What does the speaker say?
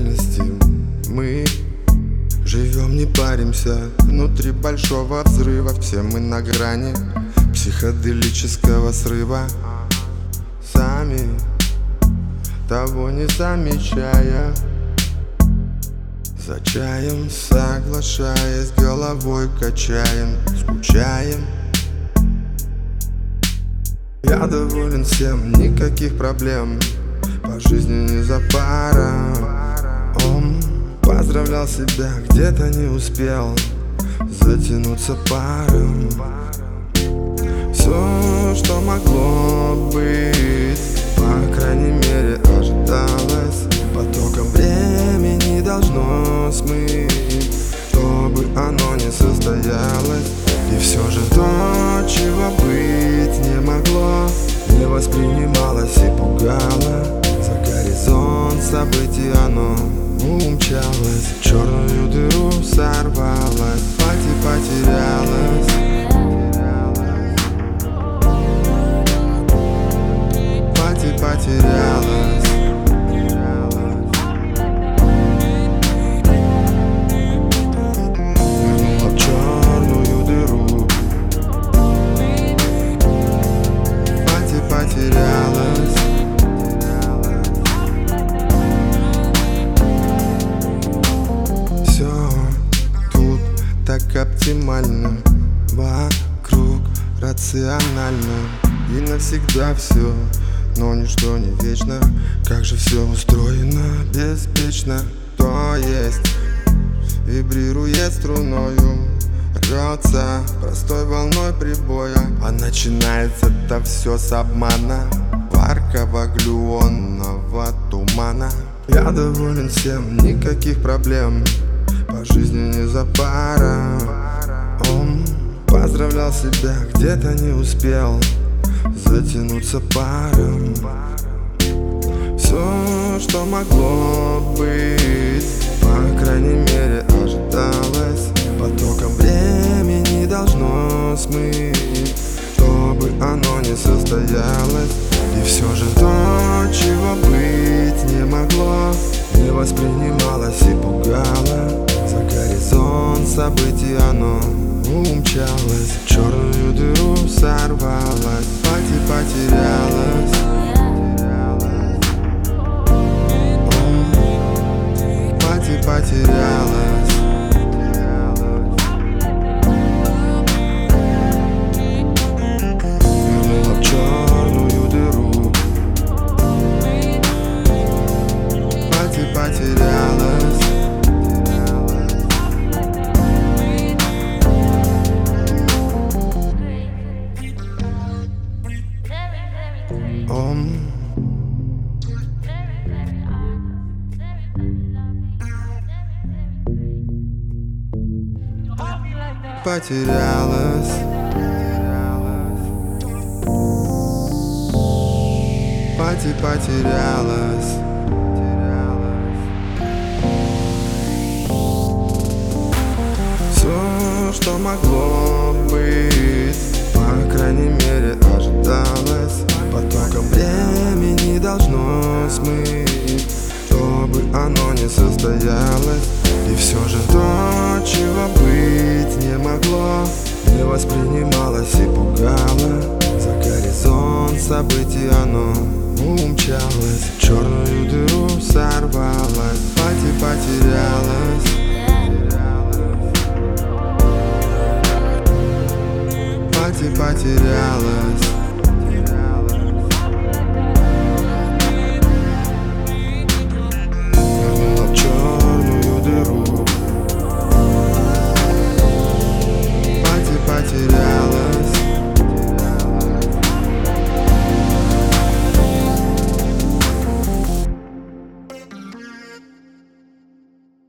реальности. Мы живем, не паримся, внутри большого взрыва. Все мы на грани психоделического срыва, сами того не замечая, за чаем соглашаясь, головой качаем, скучаем. Я доволен всем, никаких проблем, по жизни не за паром. Поздравлял себя, где-то не успел затянуться паром. Все, что могло быть, по крайней мере, ожидалось, потоком времени должно смыть, чтобы оно не состоялось. И все же то, чего быть не могло, не воспринималось и пугало. За горизонт событий оно умчалось, в черную дыру сорвалось, потерялось. Потерялась. Нырнула в черную дыру. Потерялась. Все тут так оптимально, вокруг рационально и навсегда все. Но ничто не вечно, как же все устроено беспечно. То есть вибрирует струною, рвется простой волной прибоя. А начинается-то все с обмана, паркого глюонного тумана. Я доволен всем, никаких проблем, по жизни не за паром. Поздравлял себя, где-то не успел затянуться паром. Все, что могло быть, по крайней мере, ожидалось, потоком времени должно смыть, чтобы оно не состоялось. И все же то, чего быть не могло, не воспринималось и пугало. За горизонт событий оно умчалось, в черную дыру сорвалась, потерялась. Потерялась. Нырнула в черную дыру. Потерялась. Потерялась. Потерялась. Все, что могло быть, по крайней мере, ожидалось, потоком времени должно смыть, чтобы оно не состоялось. И все же то, чего быть не могло, не воспринималось и пугало. За горизонт событий оно умчалось, в черную дыру сорвалось, потерялась. Потерялась.